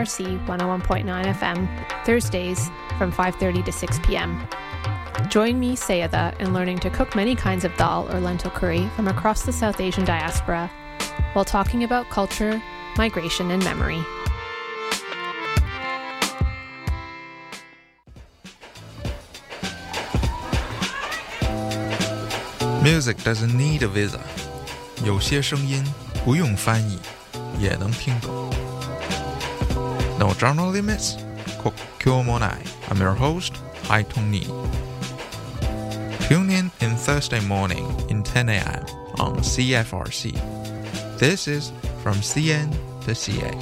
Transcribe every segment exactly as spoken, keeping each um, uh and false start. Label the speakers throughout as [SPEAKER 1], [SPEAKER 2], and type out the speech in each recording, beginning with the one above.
[SPEAKER 1] R C one oh one point nine F M, Thursdays from five thirty to six p.m. Join me, Sayeda, in learning to cook many kinds of dal or lentil curry from across the South Asian diaspora while talking about culture, migration, and memory.
[SPEAKER 2] Music doesn't need a visa. 有些声音不用翻译也能听懂。No journal limits? 今日もない。I'm your host, Haitong Ni. Tune in in Thursday morning in ten a.m. on C F R C. This is From C N to C A.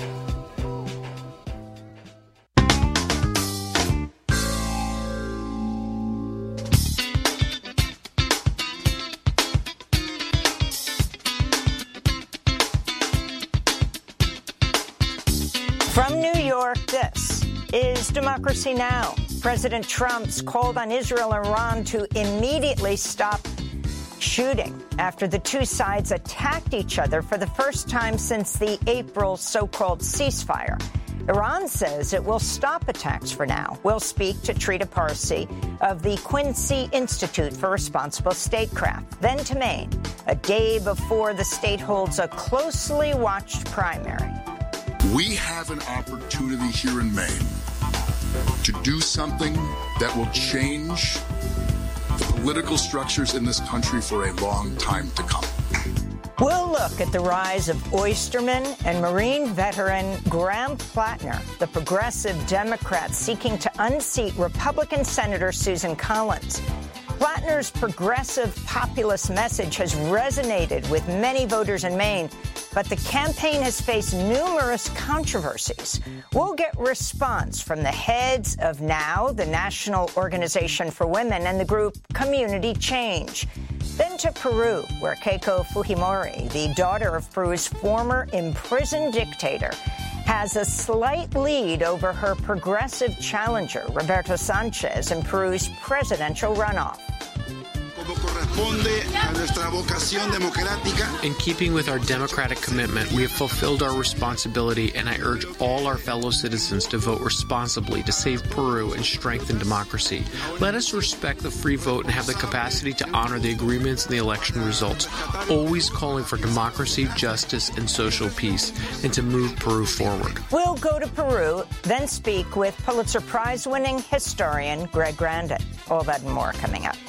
[SPEAKER 3] From New York, this is Democracy Now! President Trump's called on Israel and Iran to immediately stop shooting after the two sides attacked each other for the first time since the April so-called ceasefire. Iran says it will stop attacks for now. We'll speak to Trita Parsi of the Quincy Institute for Responsible Statecraft. Then to Maine, a day before the state holds a closely watched primary.
[SPEAKER 4] We have an opportunity here in Maine to do something that will change the political structures in this country for a long time to come.
[SPEAKER 3] We'll look at the rise of oysterman and Marine veteran Graham Plattner, the progressive Democrat seeking to unseat Republican Senator Susan Collins. Plattner's progressive populist message has resonated with many voters in Maine, but the campaign has faced numerous controversies. We'll get response from the heads of NOW, the National Organization for Women, and the group Community Change. Then to Peru, where Keiko Fujimori, the daughter of Peru's former imprisoned dictator, has a slight lead over her progressive challenger, Roberto Sanchez, in Peru's presidential runoff.
[SPEAKER 5] In keeping with our democratic commitment, we have fulfilled our responsibility, and I urge all our fellow citizens to vote responsibly to save Peru and strengthen democracy. Let us respect the free vote and have the capacity to honor the agreements and the election results, always calling for democracy, justice, and social peace, and to move Peru forward.
[SPEAKER 3] We'll go to Peru, then speak with Pulitzer Prize-winning historian Greg Grandin. All that and more coming up.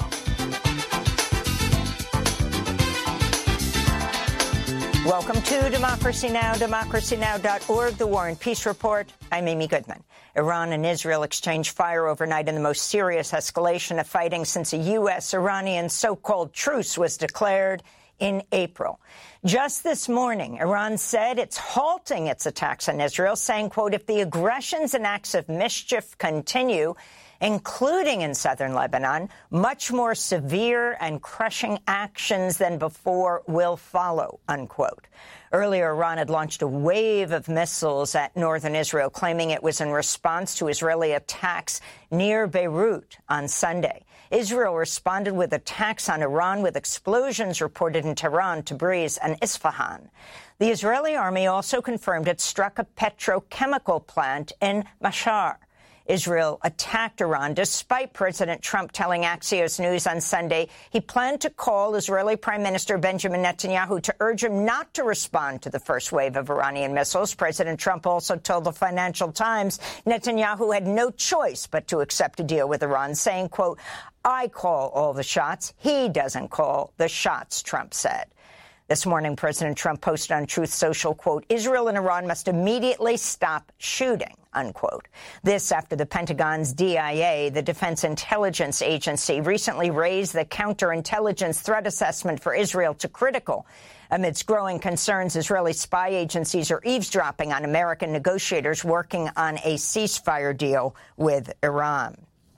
[SPEAKER 3] Welcome to Democracy Now!, democracy now dot org, the War and Peace Report. I'm Amy Goodman. Iran and Israel exchanged fire overnight in the most serious escalation of fighting since a U S Iranian so-called truce was declared in April. Just this morning, Iran said it's halting its attacks on Israel, saying, quote, if the aggressions and acts of mischief continue, including in southern Lebanon, much more severe and crushing actions than before will follow, unquote. Earlier, Iran had launched a wave of missiles at northern Israel, claiming it was in response to Israeli attacks near Beirut on Sunday. Israel responded with attacks on Iran, with explosions reported in Tehran, Tabriz, and Isfahan. The Israeli army also confirmed it struck a petrochemical plant in Mashhar. Israel attacked Iran despite President Trump telling Axios News on Sunday he planned to call Israeli Prime Minister Benjamin Netanyahu to urge him not to respond to the first wave of Iranian missiles. President Trump also told the Financial Times Netanyahu had no choice but to accept a deal with Iran, saying, quote, I call all the shots. He doesn't call the shots, Trump said. This morning, President Trump posted on Truth Social, quote, Israel and Iran must immediately stop shooting, unquote. This after the Pentagon's D I A, the Defense Intelligence Agency, recently raised the counterintelligence threat assessment for Israel to critical amidst growing concerns Israeli spy agencies are eavesdropping on American negotiators working on a ceasefire deal with Iran.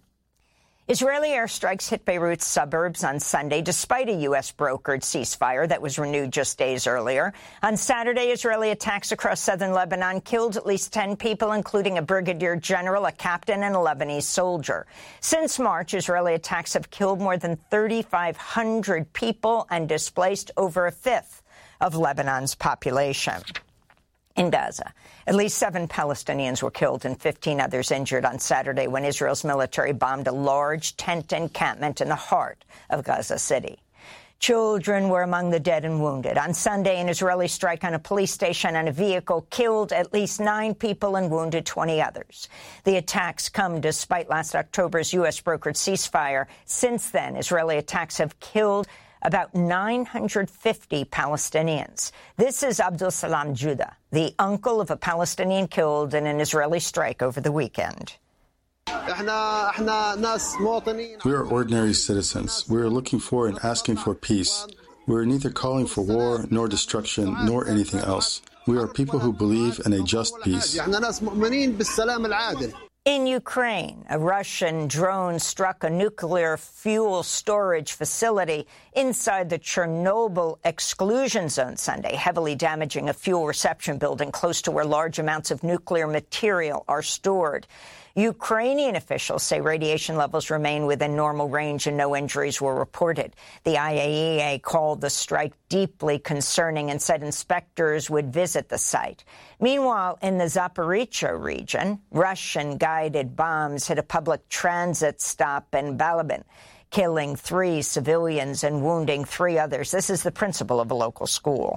[SPEAKER 3] Israeli airstrikes hit Beirut's suburbs on Sunday, despite a U S brokered ceasefire that was renewed just days earlier. On Saturday, Israeli attacks across southern Lebanon killed at least ten people, including a brigadier general, a captain, and a Lebanese soldier. Since March, Israeli attacks have killed more than thirty-five hundred people and displaced over a fifth of Lebanon's population. In Gaza, at least seven Palestinians were killed and fifteen others injured on Saturday when Israel's military bombed a large tent encampment in the heart of Gaza City. Children were among the dead and wounded. On Sunday, an Israeli strike on a police station and a vehicle killed at least nine people and wounded twenty others. The attacks come despite last October's U S-brokered ceasefire. Since then, Israeli attacks have killed about nine hundred fifty Palestinians. This is Abdul Salam Judah, the uncle of a Palestinian killed in an Israeli strike over the weekend.
[SPEAKER 6] We are ordinary citizens. We are looking for and asking for peace. We are neither calling for war, nor destruction, nor anything else. We are people who believe in a just peace.
[SPEAKER 3] In Ukraine, a Russian drone struck a nuclear fuel storage facility inside the Chernobyl exclusion zone Sunday, heavily damaging a fuel reception building close to where large amounts of nuclear material are stored. Ukrainian officials say radiation levels remain within normal range and no injuries were reported. The I A E A called the strike deeply concerning and said inspectors would visit the site. Meanwhile, in the Zaporizhzhia region, Russian-guided bombs hit a public transit stop in Balabin, killing three civilians and wounding three others. This is the principal of a local school.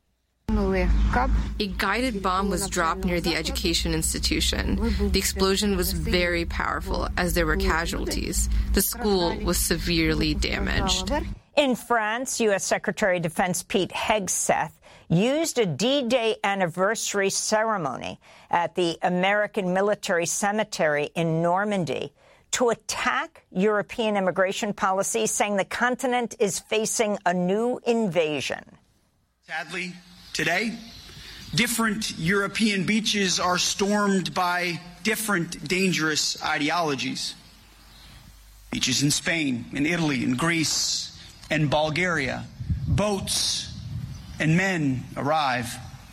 [SPEAKER 7] A guided bomb was dropped near the education institution. The explosion was very powerful as there were casualties. The school was severely damaged.
[SPEAKER 3] In France, U S Secretary of Defense Pete Hegseth used a D-Day anniversary ceremony at the American Military Cemetery in Normandy to attack European immigration policy, saying the continent is facing a new invasion.
[SPEAKER 8] Sadly, today, different European beaches are stormed by different dangerous ideologies. Beaches in Spain, in Italy, in Greece, and Bulgaria, boats and men arrive.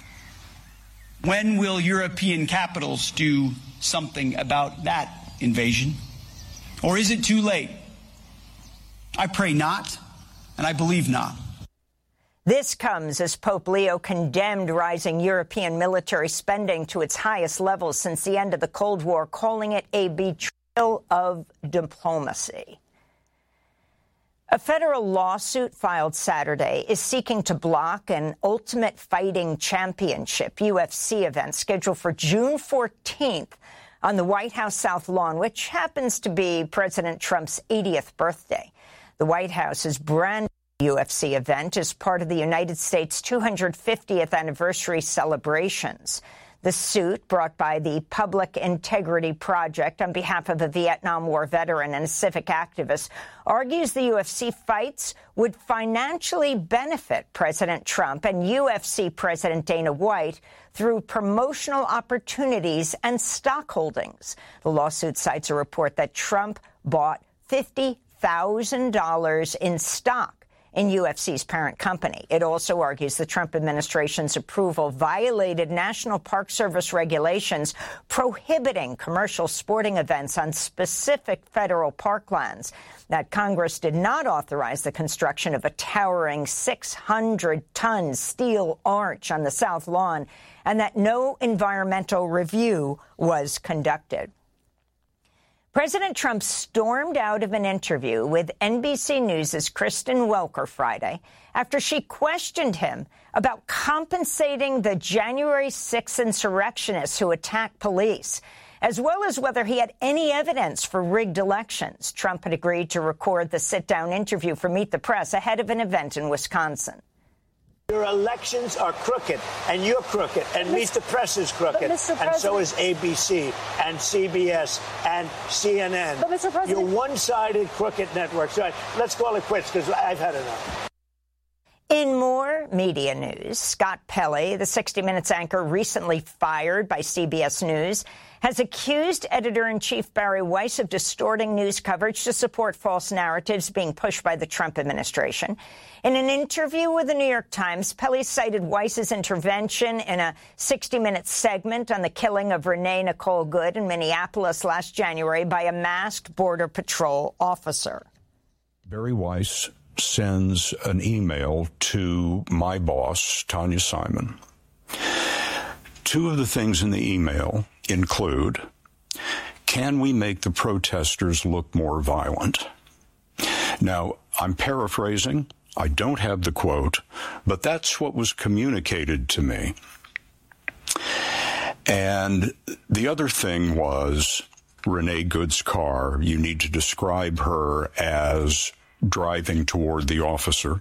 [SPEAKER 8] When will European capitals do something about that invasion? Or is it too late? I pray not, and I believe not.
[SPEAKER 3] This comes as Pope Leo condemned rising European military spending to its highest levels since the end of the Cold War, calling it a betrayal of diplomacy. A federal lawsuit filed Saturday is seeking to block an Ultimate Fighting Championship, U F C, event scheduled for June fourteenth on the White House South Lawn, which happens to be President Trump's eightieth birthday. The White House's brand U F C event is part of the United States' two hundred fiftieth anniversary celebrations. The suit, brought by the Public Integrity Project on behalf of a Vietnam War veteran and a civic activist, argues the U F C fights would financially benefit President Trump and U F C President Dana White through promotional opportunities and stock holdings. The lawsuit cites a report that Trump bought fifty thousand dollars in stock in U F C's parent company. It also argues the Trump administration's approval violated National Park Service regulations prohibiting commercial sporting events on specific federal parklands, that Congress did not authorize the construction of a towering six hundred ton steel arch on the South Lawn, and that no environmental review was conducted. President Trump stormed out of an interview with N B C News' Kristen Welker Friday after she questioned him about compensating the January sixth insurrectionists who attacked police, as well as whether he had any evidence for rigged elections. Trump had agreed to record the sit-down interview for Meet the Press ahead of an event in Wisconsin.
[SPEAKER 9] Your elections are crooked, and you're crooked, and Meet the Press is crooked, and so is A B C, and C B S, and C N N.
[SPEAKER 10] But Mister President,
[SPEAKER 9] you're one-sided crooked networks. All right, let's call it quits, because I've had enough.
[SPEAKER 3] In more media news, Scott Pelley, the sixty minutes anchor recently fired by C B S News, has accused editor-in-chief Barry Weiss of distorting news coverage to support false narratives being pushed by the Trump administration. In an interview with the New York Times, Pelley cited Weiss's intervention in a sixty minute segment on the killing of Renee Nicole Good in Minneapolis last January by a masked Border Patrol officer.
[SPEAKER 11] Barry Weiss sends an email to my boss, Tanya Simon, Two of the things in the email include, can we make the protesters look more violent? Now, I'm paraphrasing. I don't have the quote, but that's what was communicated to me. And the other thing was Renee Good's car. You need to describe her as driving toward the officer.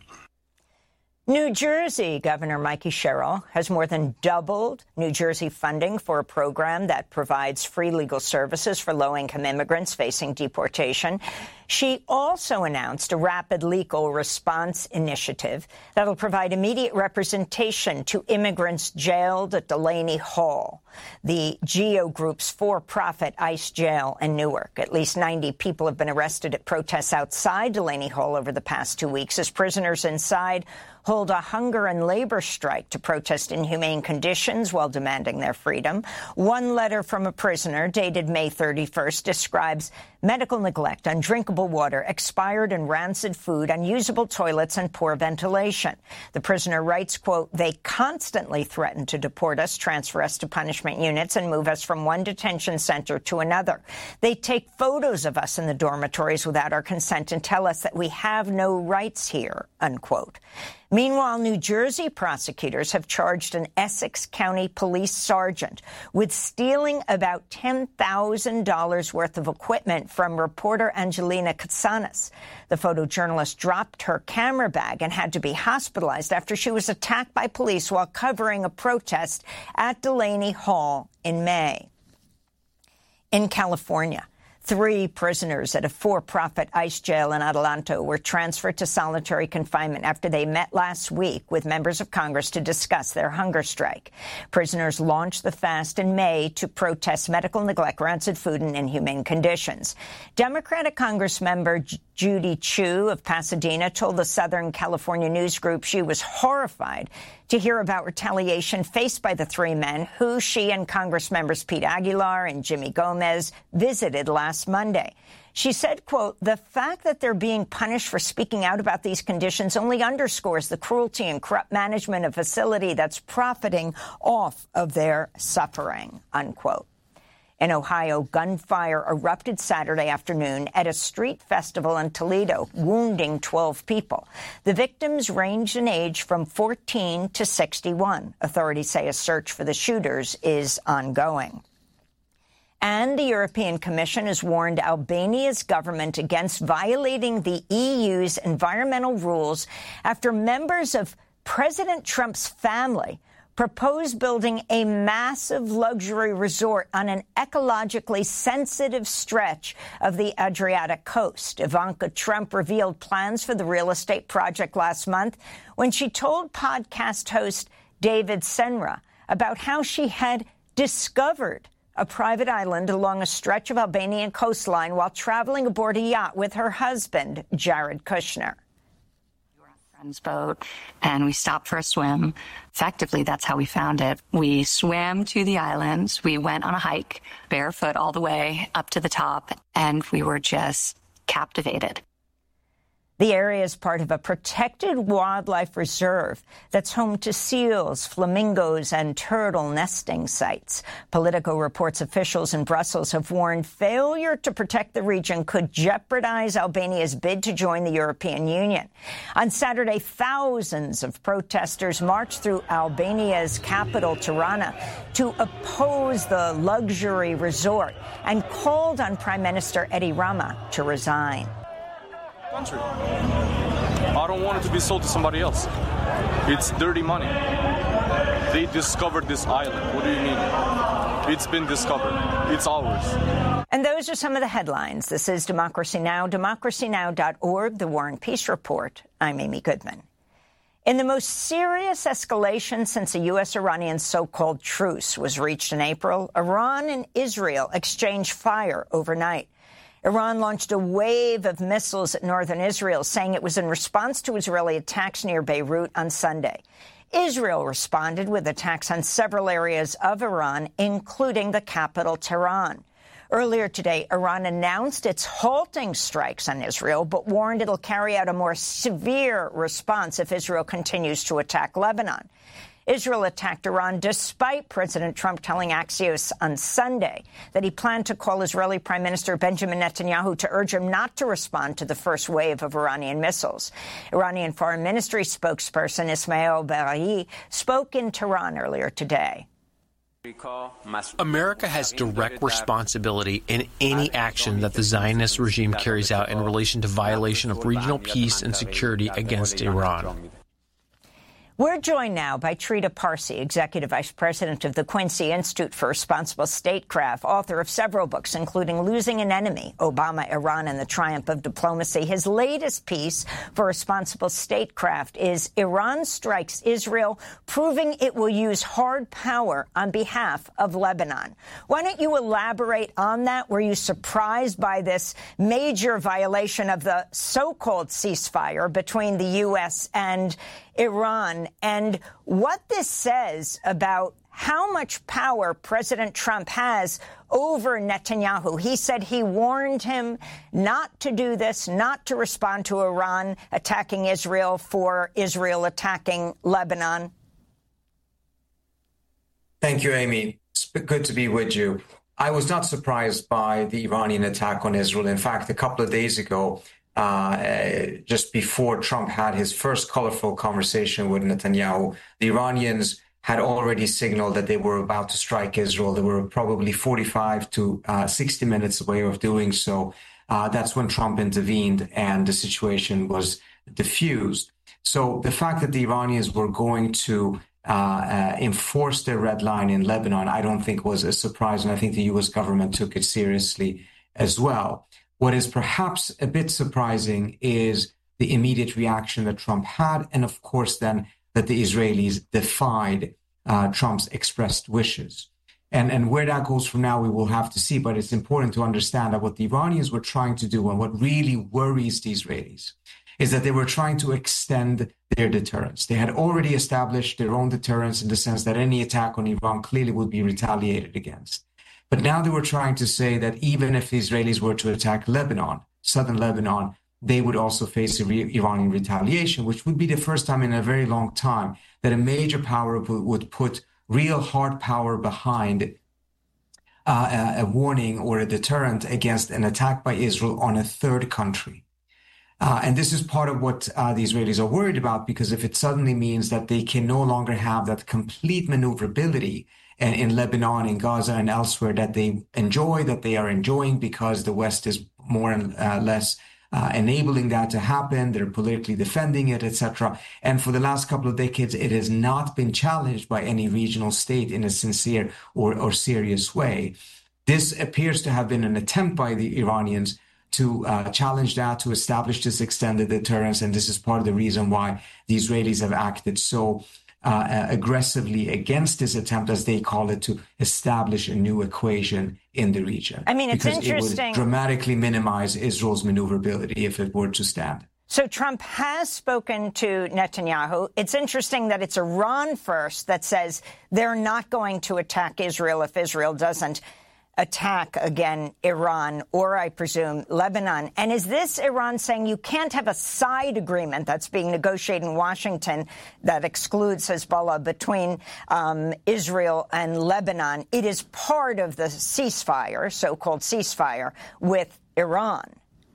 [SPEAKER 3] New Jersey Governor Mikey Sherrill has more than doubled New Jersey funding for a program that provides free legal services for low-income immigrants facing deportation. She also announced a rapid legal response initiative that will provide immediate representation to immigrants jailed at Delaney Hall, the GEO Group's for-profit ICE jail in Newark. At least ninety people have been arrested at protests outside Delaney Hall over the past two weeks as prisoners inside hold a hunger and labor strike to protest inhumane conditions while demanding their freedom. One letter from a prisoner dated May thirty-first describes medical neglect, undrinkable water, expired and rancid food, unusable toilets, and poor ventilation. The prisoner writes, quote, they constantly threaten to deport us, transfer us to punishment units, and move us from one detention center to another. They take photos of us in the dormitories without our consent and tell us that we have no rights here, unquote. Meanwhile, New Jersey prosecutors have charged an Essex County police sergeant with stealing about ten thousand dollars worth of equipment from reporter Angelina Katsanis. The photojournalist dropped her camera bag and had to be hospitalized after she was attacked by police while covering a protest at Delaney Hall in May. In California, three prisoners at a for-profit ICE jail in Adelanto were transferred to solitary confinement after they met last week with members of Congress to discuss their hunger strike. Prisoners launched the fast in May to protest medical neglect, rancid food, and inhumane conditions. Democratic Congress member J- Judy Chu of Pasadena told the Southern California News Group she was horrified to hear about retaliation faced by the three men who she and Congress members Pete Aguilar and Jimmy Gomez visited last Monday. She said, quote, the fact that they're being punished for speaking out about these conditions only underscores the cruelty and corrupt management of a facility that's profiting off of their suffering, unquote. In Ohio, gunfire erupted Saturday afternoon at a street festival in Toledo, wounding twelve people. The victims ranged in age from fourteen to sixty-one. Authorities say a search for the shooters is ongoing. And the European Commission has warned Albania's government against violating the E U's environmental rules after members of President Trump's family proposed building a massive luxury resort on an ecologically sensitive stretch of the Adriatic coast. Ivanka Trump revealed plans for the real estate project last month when she told podcast host David Senra about how she had discovered a private island along a stretch of Albanian coastline while traveling aboard a yacht with her husband, Jared Kushner.
[SPEAKER 10] Boat, and we stopped for a swim. Effectively, that's how we found it. We swam to the islands. We went on a hike, barefoot all the way up to the top, and we were just captivated.
[SPEAKER 3] The area is part of a protected wildlife reserve that's home to seals, flamingos, and turtle nesting sites. Politico reports officials in Brussels have warned failure to protect the region could jeopardize Albania's bid to join the European Union. On Saturday, thousands of protesters marched through Albania's capital, Tirana, to oppose the luxury resort and called on Prime Minister Edi Rama to resign.
[SPEAKER 12] Country. I don't want it to be sold to somebody else. It's dirty money. They discovered this island. What do you mean? It's been discovered. It's ours.
[SPEAKER 3] And those are some of the headlines. This is Democracy Now!, democracy now dot org, The War and Peace Report. I'm Amy Goodman. In the most serious escalation since a U S Iranian so-called truce was reached in April, Iran and Israel exchanged fire overnight. Iran launched a wave of missiles at northern Israel, saying it was in response to Israeli attacks near Beirut on Sunday. Israel responded with attacks on several areas of Iran, including the capital, Tehran. Earlier today, Iran announced it's halting strikes on Israel, but warned it'll carry out a more severe response if Israel continues to attack Lebanon. Israel attacked Iran despite President Trump telling Axios on Sunday that he planned to call Israeli Prime Minister Benjamin Netanyahu to urge him not to respond to the first wave of Iranian missiles. Iranian Foreign Ministry spokesperson Ismail Baghai spoke in Tehran earlier today.
[SPEAKER 5] America has direct responsibility in any action that the Zionist regime carries out in relation to violation of regional peace and security against Iran.
[SPEAKER 3] We're joined now by Trita Parsi, Executive Vice President of the Quincy Institute for Responsible Statecraft, author of several books, including Losing an Enemy, Obama, Iran, and the Triumph of Diplomacy. His latest piece for Responsible Statecraft is Iran Strikes Israel, Proving It Will Use Hard Power on Behalf of Lebanon. Why don't you elaborate on that? Were you surprised by this major violation of the so-called ceasefire between the U S and Iran, and what this says about how much power President Trump has over Netanyahu? He said he warned him not to do this, not to respond to Iran attacking Israel for Israel attacking Lebanon.
[SPEAKER 13] Thank you, Amy. It's good to be with you. I was not surprised by the Iranian attack on Israel. In fact, a couple of days ago, Uh, just before Trump had his first colorful conversation with Netanyahu, the Iranians had already signaled that they were about to strike Israel. They were probably forty-five to sixty minutes away of doing so. Uh, that's when Trump intervened and the situation was diffused. So the fact that the Iranians were going to uh, uh, enforce their red line in Lebanon, I don't think was a surprise. And I think the U S government took it seriously as well. What is perhaps a bit surprising is the immediate reaction that Trump had, and of course then that the Israelis defied uh, Trump's expressed wishes. And, and where that goes from now, we will have to see, but it's important to understand that what the Iranians were trying to do and what really worries the Israelis is that they were trying to extend their deterrence. They had already established their own deterrence in the sense that any attack on Iran clearly would be retaliated against. But now they were trying to say that even if the Israelis were to attack Lebanon, southern Lebanon, they would also face a re- Iranian retaliation, which would be the first time in a very long time that a major power w- would put real hard power behind uh, a, a warning or a deterrent against an attack by Israel on a third country. Uh, and this is part of what uh, the Israelis are worried about, because if it suddenly means that they can no longer have that complete maneuverability in, in Lebanon, in Gaza, and elsewhere that they enjoy, that they are enjoying because the West is more and uh, less uh, enabling that to happen, they're politically defending it, et cetera. And for the last couple of decades, it has not been challenged by any regional state in a sincere or, or serious way. This appears to have been an attempt by the Iranians to uh, challenge that, to establish this extended deterrence. And this is part of the reason why the Israelis have acted so uh, aggressively against this attempt, as they call it, to establish a new equation in the region.
[SPEAKER 3] I mean, it's
[SPEAKER 13] because
[SPEAKER 3] interesting.
[SPEAKER 13] It would dramatically minimize Israel's maneuverability if it were to stand.
[SPEAKER 3] So Trump has spoken to Netanyahu. It's interesting that it's Iran first that says they're not going to attack Israel if Israel doesn't attack again Iran, or I presume Lebanon. And is this Iran saying you can't have a side agreement that's being negotiated in Washington that excludes Hezbollah between um, Israel and Lebanon? It is part of the ceasefire, so-called ceasefire, with Iran.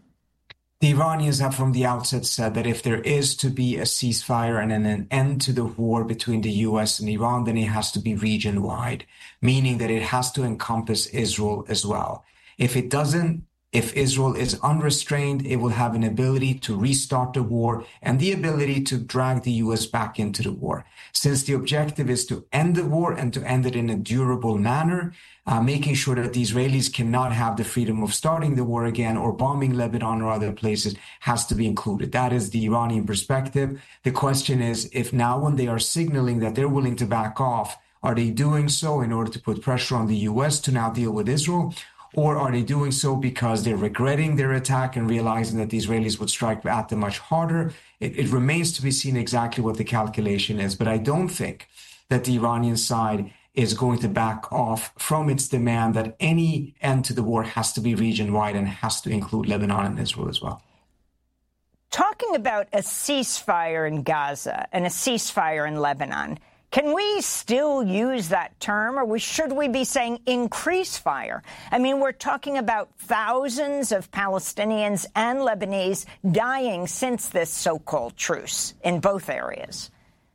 [SPEAKER 13] The Iranians have from the outset said that if there is to be a ceasefire and an end to the war between the U S and Iran, then it has to be region-wide, meaning that it has to encompass Israel as well. If it doesn't, if Israel is unrestrained, it will have an ability to restart the war and the ability to drag the U S back into the war. Since the objective is to end the war and to end it in a durable manner, uh, making sure that the Israelis cannot have the freedom of starting the war again or bombing Lebanon or other places has to be included. That is the Iranian perspective. The question is, if now when they are signaling that they're willing to back off, are they doing so in order to put pressure on the U S to now deal with Israel? Or are they doing so because they're regretting their attack and realizing that the Israelis would strike at them much harder? It, it remains to be seen exactly what the calculation is. But I don't think that the Iranian side is going to back off from its demand that any end to the war has to be region-wide and has to include Lebanon and Israel as well.
[SPEAKER 3] Talking about a ceasefire in Gaza and a ceasefire in Lebanon, Can we still use that term, or should we be saying increase fire? I mean, we're talking about thousands of Palestinians and Lebanese dying since this so-called truce in both areas.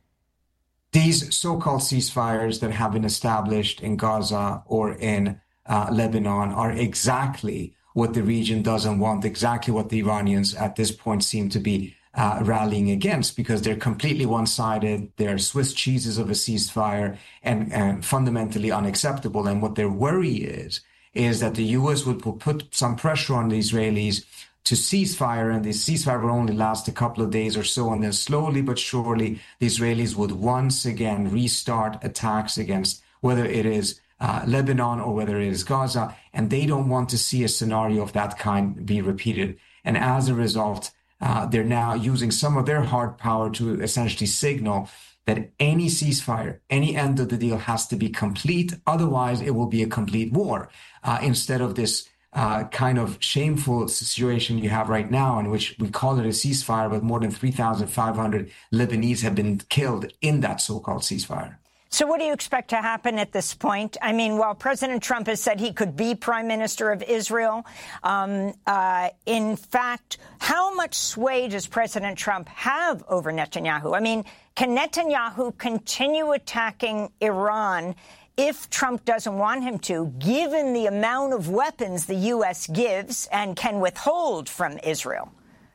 [SPEAKER 13] These so-called ceasefires that have been established in Gaza or in uh, Lebanon are exactly what the region doesn't want, exactly what the Iranians at this point seem to be Uh, rallying against, because they're completely one-sided. They're Swiss cheeses of a ceasefire and, and fundamentally unacceptable. And what their worry is, is that the U S would put some pressure on the Israelis to cease fire, and the ceasefire will only last a couple of days or so. And then slowly but surely, the Israelis would once again restart attacks against whether it is uh, Lebanon or whether it is Gaza. And they don't want to see a scenario of that kind be repeated. And as a result, Uh, they're now using some of their hard power to essentially signal that any ceasefire, any end of the deal has to be complete. Otherwise, it will be a complete war, uh, instead of this uh, kind of shameful situation you have right now in which we call it a ceasefire, but more than three thousand five hundred Lebanese have been killed in that so-called ceasefire.
[SPEAKER 3] So what do you expect to happen at this point? I mean, while President Trump has said he could be prime minister of Israel, um, uh, in fact, how much sway does President Trump have over Netanyahu? I mean, can Netanyahu continue attacking Iran if Trump doesn't want him to, given the amount of weapons the U S gives and can withhold from Israel?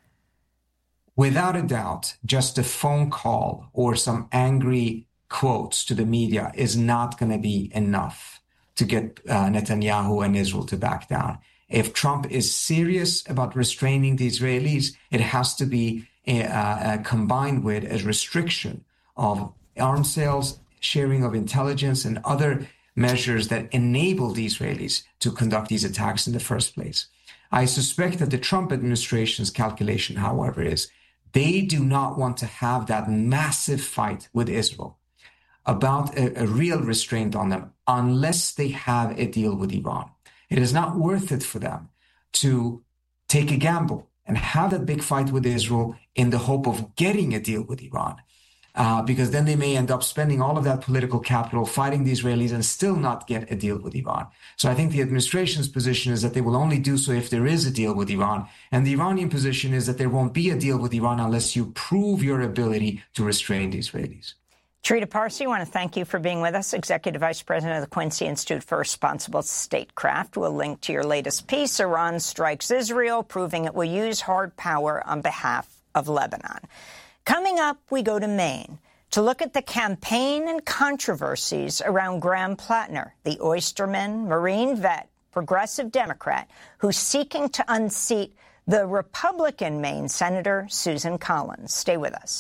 [SPEAKER 13] Without a doubt, just a phone call or some angry quotes to the media is not going to be enough to get uh, Netanyahu and Israel to back down. If Trump is serious about restraining the Israelis, it has to be uh, uh, combined with a restriction of arms sales, sharing of intelligence, and other measures that enable the Israelis to conduct these attacks in the first place. I suspect that the Trump administration's calculation, however, is they do not want to have that massive fight with Israel about a, a real restraint on them unless they have a deal with Iran. It is not worth it for them to take a gamble and have a big fight with Israel in the hope of getting a deal with Iran, uh, because then they may end up spending all of that political capital fighting the Israelis and still not get a deal with Iran. So I think the administration's position is that they will only do so if there is a deal with Iran. And the Iranian position is that there won't be a deal with Iran unless you prove your ability to restrain the Israelis.
[SPEAKER 3] Trita Parsi, I want to thank you for being with us, Executive Vice President of the Quincy Institute for Responsible Statecraft. We'll link to your latest piece, Iran Strikes Israel, proving it will use hard power on behalf of Lebanon. Coming up, we go to Maine to look at the campaign and controversies around Graham Plattner, the oysterman, Marine vet, progressive Democrat, who's seeking to unseat the Republican Maine Senator Susan Collins. Stay with us.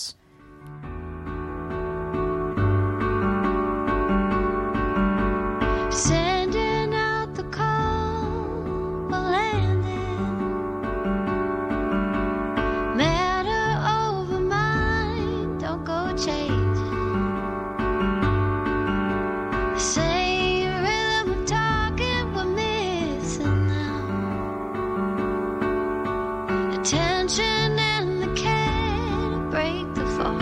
[SPEAKER 14] Sending out the call for landing. Matter over mind, don't go changing. Same rhythm of talking we're missing now. Attention and the care to break the fall.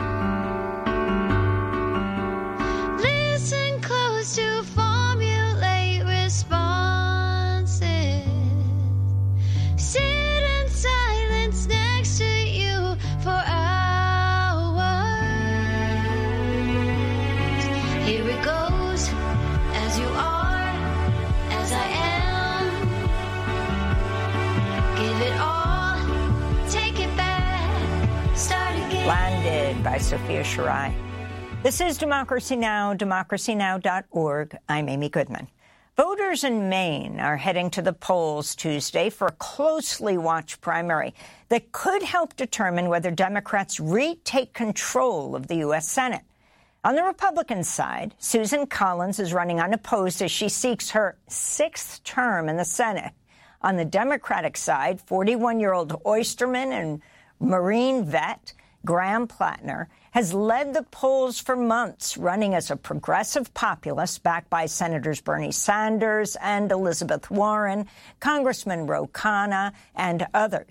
[SPEAKER 14] Listen close to
[SPEAKER 3] by Sophia Shirai. This is Democracy Now!, democracy now dot org. I'm Amy Goodman. Voters in Maine are heading to the polls Tuesday for a closely watched primary that could help determine whether Democrats retake control of the U S Senate. On the Republican side, Susan Collins is running unopposed as she seeks her sixth term in the Senate. On the Democratic side, forty-one-year-old oysterman and Marine vet Graham Plattner has led the polls for months, running as a progressive populist backed by Senators Bernie Sanders and Elizabeth Warren, Congressman Ro Khanna, and others.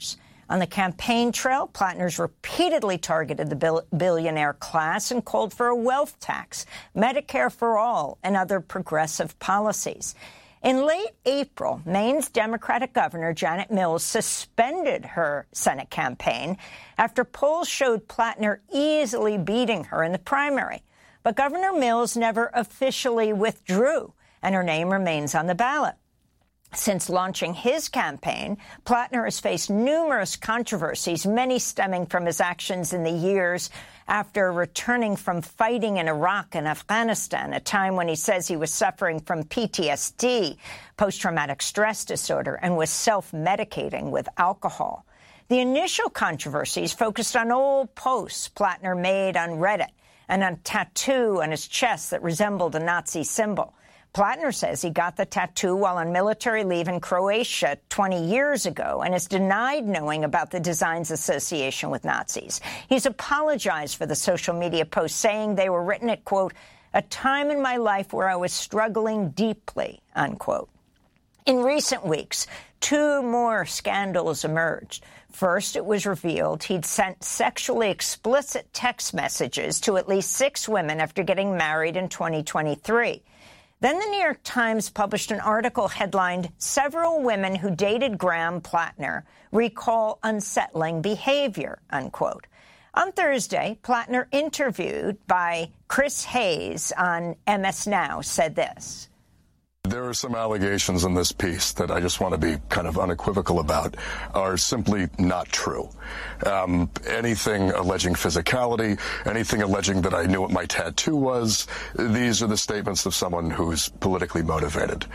[SPEAKER 3] On the campaign trail, Plattner's repeatedly targeted the bil- billionaire class and called for a wealth tax, Medicare for all, and other progressive policies. In late April, Maine's Democratic Governor Janet Mills suspended her Senate campaign after polls showed Plattner easily beating her in the primary. But Governor Mills never officially withdrew, and her name remains on the ballot. Since launching his campaign, Plattner has faced numerous controversies, many stemming from his actions in the years after returning from fighting in Iraq and Afghanistan, a time when he says he was suffering from P T S D, post-traumatic stress disorder, and was self-medicating with alcohol. The initial controversies focused on old posts Plattner made on Reddit and a tattoo on his chest that resembled a Nazi symbol. Plattner says he got the tattoo while on military leave in Croatia twenty years ago and has denied knowing about the design's association with Nazis. He's apologized for the social media posts, saying they were written at, quote, a time in my life where I was struggling deeply, unquote. In recent weeks, two more scandals emerged. First, it was revealed he'd sent sexually explicit text messages to at least six women after getting married in twenty twenty-three. Then the New York Times published an article headlined, Several Women Who Dated Graham Plattner Recall Unsettling Behavior, unquote. On Thursday, Plattner, interviewed by Chris Hayes on M S Now, said this.
[SPEAKER 15] There are some allegations in this piece that I just want to be kind of unequivocal about are simply not true. Um, anything alleging physicality, anything alleging that I knew what my tattoo was, these are the statements of someone who's politically motivated.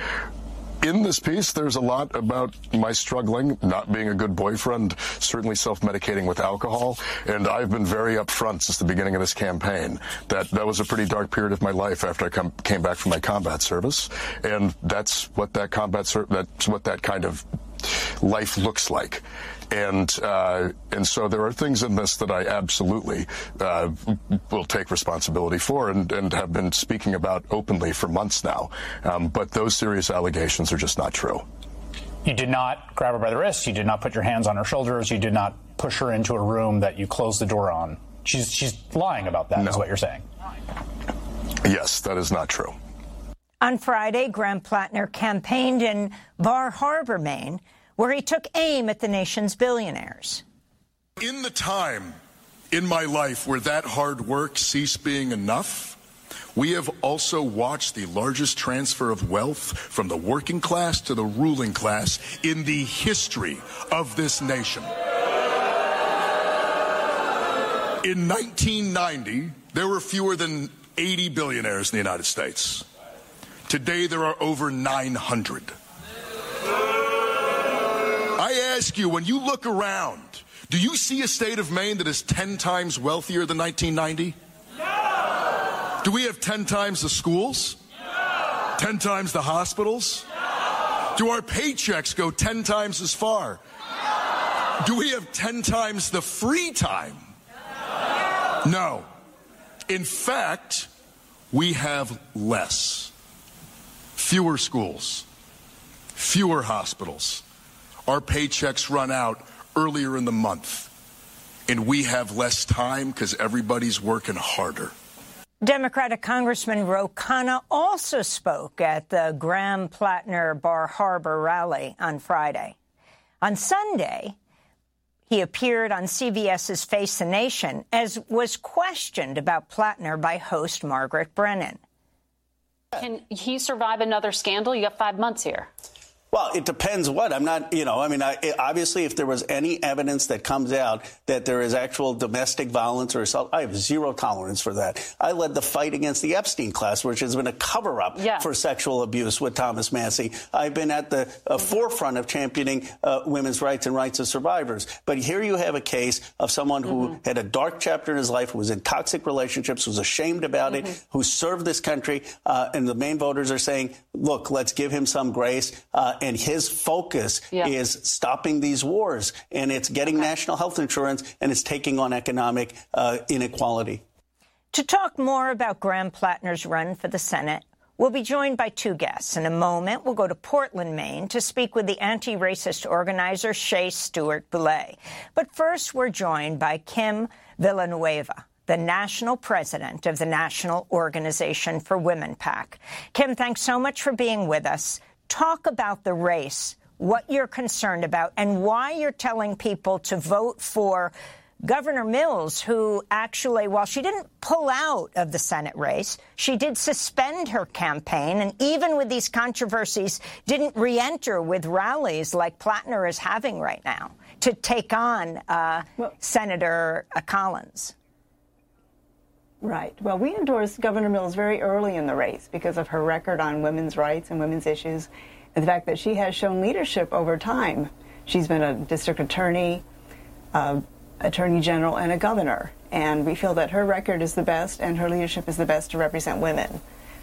[SPEAKER 15] In this piece, there's a lot about my struggling, not being a good boyfriend, certainly self-medicating with alcohol, and I've been very upfront since the beginning of this campaign that that was a pretty dark period of my life after I come, came back from my combat service, and that's what that combat ser- that's what that kind of life looks like. And uh, and so there are things in this that I absolutely uh, will take responsibility for and, and have been speaking about openly for months now. Um, but those serious allegations are just not true.
[SPEAKER 16] You did not grab her by the wrist. You did not put your hands on her shoulders. You did not push her into a room that you closed the door on. She's she's lying about that, no. Is what you're saying.
[SPEAKER 15] Yes, that is not true.
[SPEAKER 3] On Friday, Graham Plattner campaigned in Bar Harbor, Maine, where he took aim at the nation's billionaires.
[SPEAKER 4] In the time in my life where that hard work ceased being enough, we have also watched the largest transfer of wealth from the working class to the ruling class in the history of this nation. In nineteen ninety, there were fewer than eighty billionaires in the United States. Today, there are over nine hundred. I ask you, when you look around, do you see a state of Maine that is ten times wealthier than nineteen ninety? No. Do we have ten times the schools? No. ten times the hospitals? No. Do our paychecks go ten times as far? No. Do we have ten times the free time? No. No. In fact, we have less. Fewer schools, fewer hospitals. Our paychecks run out earlier in the month, and we have less time because everybody's working harder.
[SPEAKER 3] Democratic Congressman Ro Khanna also spoke at the Graham Plattner Bar Harbor rally on Friday. On Sunday, he appeared on C B S's Face the Nation, as was questioned about Plattner by host Margaret Brennan.
[SPEAKER 17] Can he survive another scandal? You got five months here.
[SPEAKER 18] Well, it depends what. I'm not, you know, I mean, I, obviously, if there was any evidence that comes out that there is actual domestic violence or assault, I have zero tolerance for that. I led the fight against the Epstein class, which has been a cover-up yeah. for sexual abuse with Thomas Massie. I've been at the uh, forefront of championing uh, women's rights and rights of survivors. But here you have a case of someone who mm-hmm. had a dark chapter in his life, who was in toxic relationships, was ashamed about mm-hmm. it, who served this country, uh, and the Maine voters are saying, look, let's give him some grace. Uh, And his focus yeah. is stopping these wars, and it's getting okay. national health insurance, and it's taking on economic uh, inequality.
[SPEAKER 3] To talk more about Graham Plattner's run for the Senate, We'll be joined by two guests. In a moment, we'll go to Portland, Maine, to speak with the anti-racist organizer Shea Stewart Boulay. But first, we're joined by Kim Villanueva, the national president of the National Organization for Women PAC. Kim, thanks so much for being with us. Talk about the race, what you're concerned about, and why you're telling people to vote for Governor Mills, who actually, while she didn't pull out of the Senate race, she did suspend her campaign, and even with these controversies, didn't re-enter with rallies like Plattner is having right now to take on uh, well, Senator uh, Collins.
[SPEAKER 19] Right. Well, we endorsed Governor Mills very early in the race because of her record on women's rights and women's issues, and the fact that she has shown leadership over time. She's been a district attorney, uh, attorney general, and a governor, and we feel that her record is the best and her leadership is the best to represent women.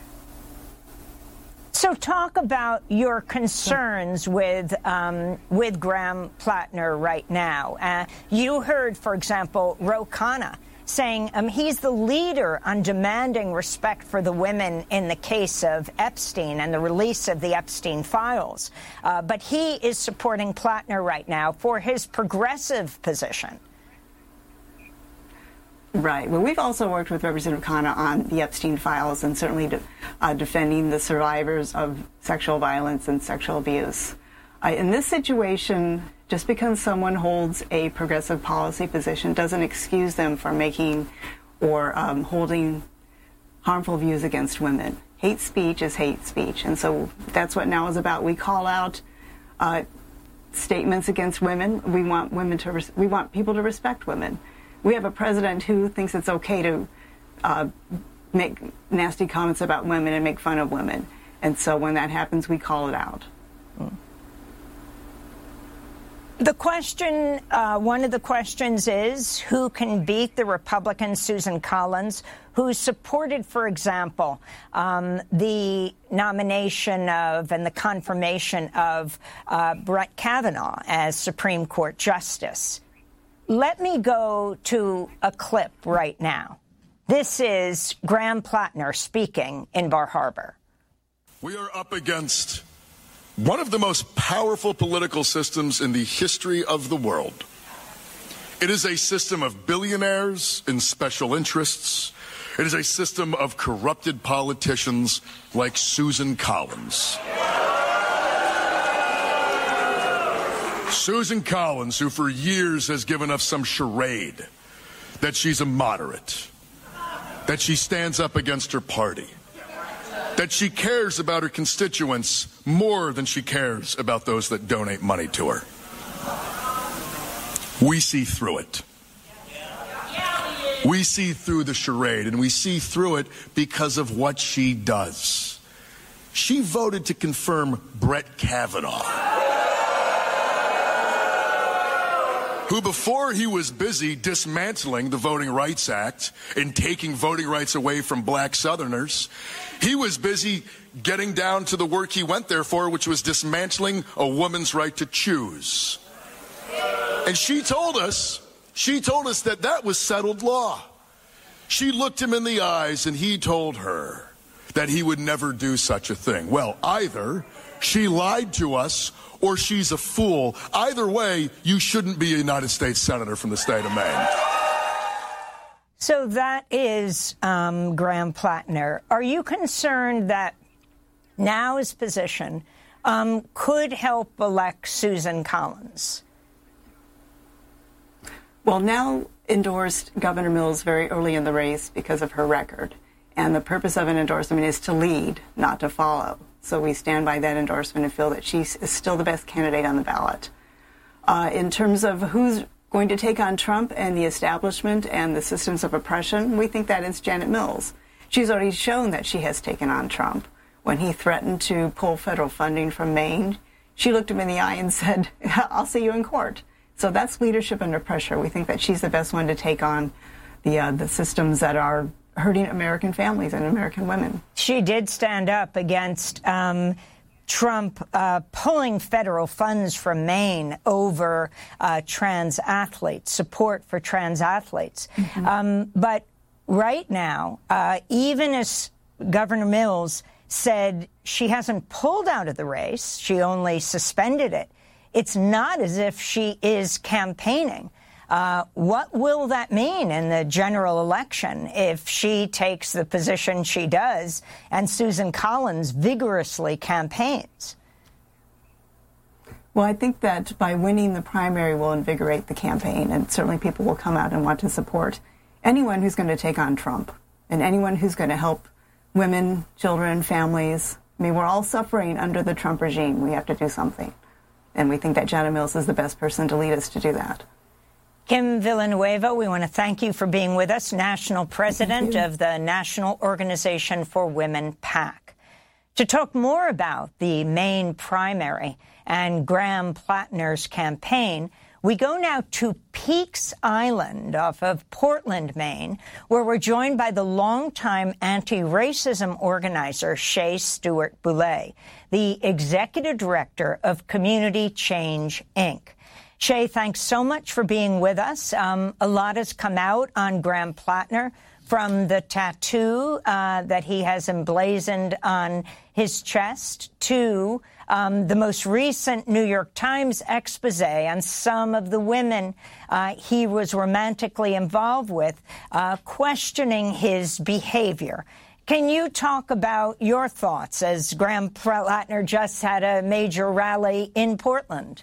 [SPEAKER 3] So talk about your concerns with um, with Graham Plattner right now. Uh, you heard, for example, Ro Khanna saying um, he's the leader on demanding respect for the women in the case of Epstein and the release of the Epstein files. Uh, but he is supporting Plattner right now for his progressive position.
[SPEAKER 19] Right. Well, we've also worked with Representative Khanna on the Epstein files and certainly de uh, defending the survivors of sexual violence and sexual abuse. Uh, in this situation, just because someone holds a progressive policy position doesn't excuse them from making or um, holding harmful views against women. Hate speech is hate speech, and so that's what now is about. We call out uh, statements against women. We want women to. Res we want people to respect women. We have a president who thinks it's okay to uh, make nasty comments about women and make fun of women, and so when that happens, we call it out.
[SPEAKER 3] Mm. The question, uh, one of the questions is, who can beat the Republican Susan Collins, who supported, for example, um, the nomination of and the confirmation of uh, Brett Kavanaugh as Supreme Court Justice? Let me go to a clip right now. This is Graham Plattner speaking in Bar Harbor.
[SPEAKER 4] We are up against one of the most powerful political systems in the history of the world. It is a system of billionaires and special interests. It is a system of corrupted politicians like Susan Collins. Susan Collins, who for years has given us some charade that she's a moderate, that she stands up against her party, that she cares about her constituents more than she cares about those that donate money to her. We see through it. We see through the charade, and we see through it because of what she does. She voted to confirm Brett Kavanaugh, who before he was busy dismantling the Voting Rights Act and taking voting rights away from black Southerners, he was busy getting down to the work he went there for, which was dismantling a woman's right to choose. And she told us, she told us that that was settled law. She looked him in the eyes and he told her that he would never do such a thing. Well, either she lied to us or she's a fool. Either way, you shouldn't be a United States Senator from the state of Maine.
[SPEAKER 3] So that is um, Graham Plattner. Are you concerned that now his position um, could help elect Susan Collins?
[SPEAKER 19] Well, now endorsed Governor Mills very early in the race because of her record. And the purpose of an endorsement is to lead, not to follow. So we stand by that endorsement and feel that she is still the best candidate on the ballot. Uh, in terms of who's going to take on Trump and the establishment and the systems of oppression, we think that is Janet Mills. She's already shown that she has taken on Trump. When he threatened to pull federal funding from Maine, she looked him in the eye and said, I'll see you in court. So that's leadership under pressure. We think that she's the best one to take on the, uh, the systems that are hurting American families and American women.
[SPEAKER 3] She did stand up against um, Trump uh, pulling federal funds from Maine over uh, trans athletes, support for trans athletes. Mm-hmm. um, but right now, uh, even as Governor Mills said she hasn't pulled out of the race. She only suspended it. It's not as if she is campaigning. Uh, what will that mean in the general election if she takes the position she does and Susan Collins vigorously campaigns?
[SPEAKER 19] Well, I think that by winning the primary will invigorate the campaign, and certainly people will come out and want to support anyone who's going to take on Trump and anyone who's going to help women, children, families. I mean, we're all suffering under the Trump regime. We have to do something. And we think that Jana Mills is the best person to lead us to do that.
[SPEAKER 3] Kim Villanueva, we want to thank you for being with us, National President of the National Organization for Women, PAC. To talk more about the Maine primary and Graham Plattner's campaign, we go now to Peaks Island off of Portland, Maine, where we're joined by the longtime anti-racism organizer Shay Stewart Boulay, the executive director of Community Change, Incorporated. Shay, thanks so much for being with us. Um, a lot has come out on Graham Plattner, from the tattoo uh, that he has emblazoned on his chest to um, the most recent New York Times expose on some of the women uh, he was romantically involved with, uh, questioning his behavior. Can you talk about your thoughts as Graham Plattner just had a major rally in Portland?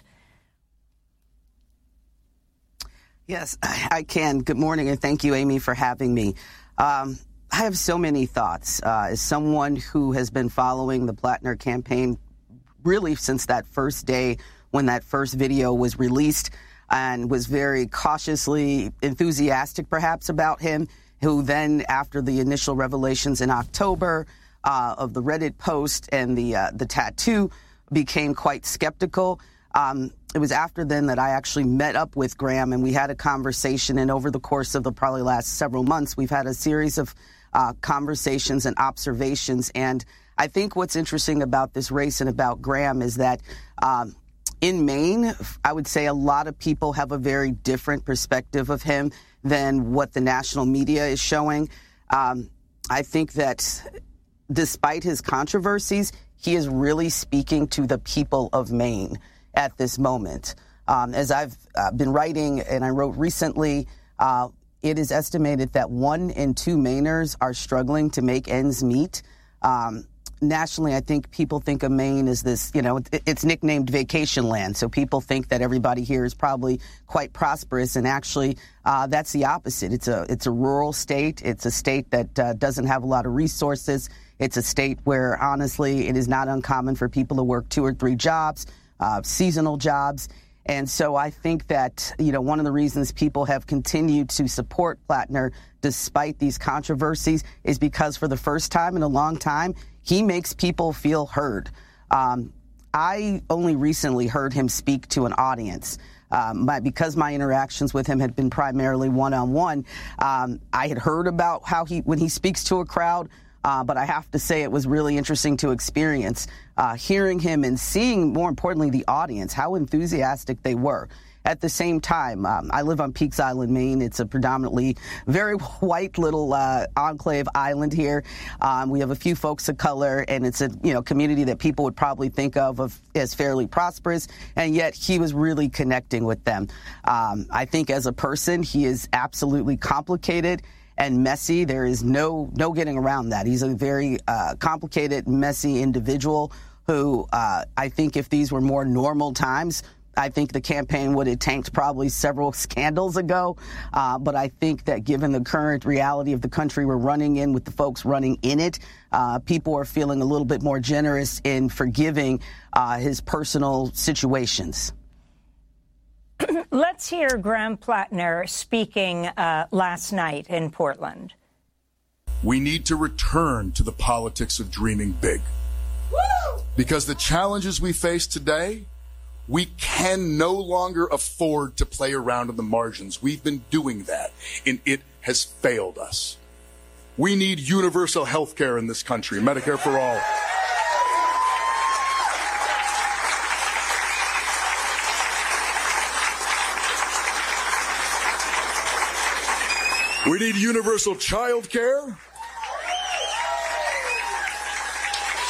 [SPEAKER 20] Yes, I can. Good morning, and thank you, Amy, for having me. Um, I have so many thoughts. Uh, as someone who has been following the Plattner campaign really since that first day when that first video was released and was very cautiously enthusiastic, perhaps, about him, who then, after the initial revelations in October uh, of the Reddit post and the, uh, the tattoo, became quite skeptical. Um, it was after then that I actually met up with Graham and we had a conversation. And over the course of the probably last several months, we've had a series of uh, conversations and observations. And I think what's interesting about this race and about Graham is that um, in Maine, I would say a lot of people have a very different perspective of him than what the national media is showing. Um, I think that despite his controversies, he is really speaking to the people of Maine at this moment. Um, as I've uh, been writing, and I wrote recently, uh, it is estimated that one in two Mainers are struggling to make ends meet. Um, nationally, I think people think of Maine as this, you know, it, it's nicknamed vacation land. So people think that everybody here is probably quite prosperous. And actually, uh, that's the opposite. It's a it's a rural state. It's a state that uh, doesn't have a lot of resources. It's a state where, honestly, it is not uncommon for people to work two or three jobs. Uh, seasonal jobs. And so I think that, you know, one of the reasons people have continued to support Plattner despite these controversies is because for the first time in a long time, he makes people feel heard. Um, I only recently heard him speak to an audience. Um, my, because my interactions with him had been primarily one-on-one, um, I had heard about how he, when he speaks to a crowd, Uh, but I have to say it was really interesting to experience uh, hearing him and seeing, more importantly, the audience, how enthusiastic they were. At the same time, um, I live on Peaks Island, Maine. It's a predominantly very white little uh, enclave island here. Um, we have a few folks of color, and it's a you know community that people would probably think of, of as fairly prosperous, and yet he was really connecting with them. Um, I think as a person, he is absolutely complicated and messy. There is no no getting around that. He's a very uh, complicated, messy individual who uh, I think if these were more normal times, I think the campaign would have tanked probably several scandals ago. Uh, but I think that given the current reality of the country we're running in with the folks running in it, uh, people are feeling a little bit more generous in forgiving uh, his personal situations.
[SPEAKER 3] Let's hear Graham Plattner speaking uh, last night in Portland.
[SPEAKER 4] We need to return to the politics of dreaming big. Woo! Because the challenges we face today, we can no longer afford to play around in the margins. We've been doing that, and it has failed us. We need universal health care in this country, Medicare for all. We need universal child care.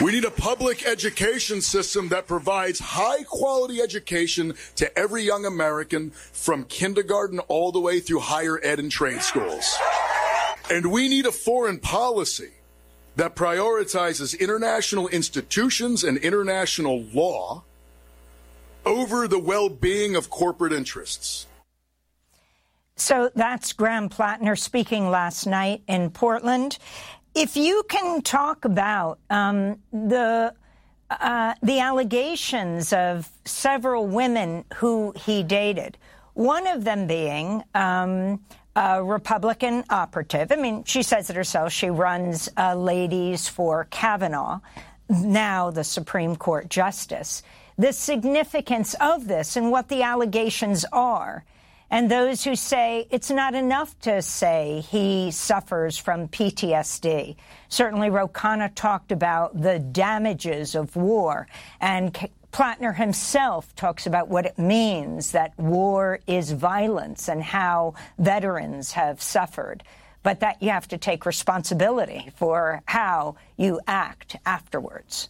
[SPEAKER 4] We need a public education system that provides high-quality education to every young American from kindergarten all the way through higher ed and trade schools. And we need a foreign policy that prioritizes international institutions and international law over the well-being of corporate interests.
[SPEAKER 3] So that's Graham Plattner speaking last night in Portland. If you can talk about um, the uh, the allegations of several women who he dated, one of them being um, a Republican operative. I mean, she says it herself. She runs uh, Ladies for Kavanaugh, now the Supreme Court Justice. The significance of this and what the allegations are. And those who say it's not enough to say he suffers from P T S D. Certainly, Ro Khanna talked about the damages of war, and Plattner himself talks about what it means that war is violence and how veterans have suffered, but that you have to take responsibility for how you act afterwards.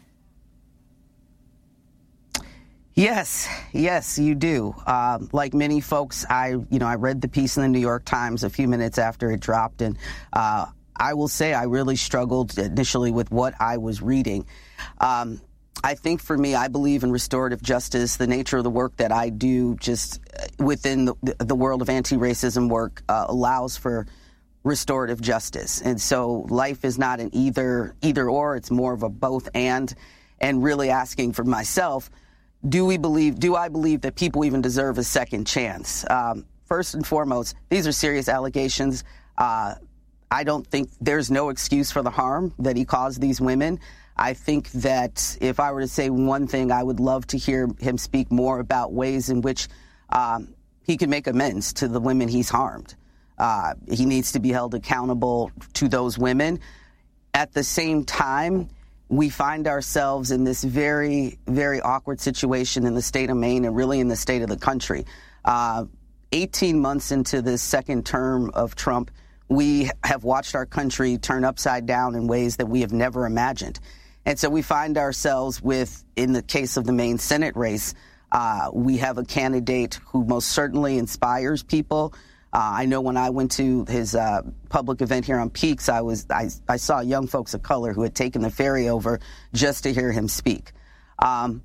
[SPEAKER 20] Yes, yes, you do. Um, like many folks, I, you know, I read the piece in the New York Times a few minutes after it dropped, and uh, I will say I really struggled initially with what I was reading. Um, I think for me, I believe in restorative justice. The nature of the work that I do just within the, the world of anti-racism work uh, allows for restorative justice. And so life is not an either, either or, it's more of a both and, and really asking for myself, Do we believe, do I believe that people even deserve a second chance? Um, first and foremost, these are serious allegations. Uh, I don't think there's no excuse for the harm that he caused these women. I think that if I were to say one thing, I would love to hear him speak more about ways in which um, he can make amends to the women he's harmed. Uh, he needs to be held accountable to those women. At the same time, we find ourselves in this very, very awkward situation in the state of Maine and really in the state of the country. Uh, eighteen months into this second term of Trump, we have watched our country turn upside down in ways that we have never imagined. And so we find ourselves with, in the case of the Maine Senate race, uh, we have a candidate who most certainly inspires people. Uh, I know when I went to his uh, public event here on Peaks, I was I, I saw young folks of color who had taken the ferry over just to hear him speak. Um,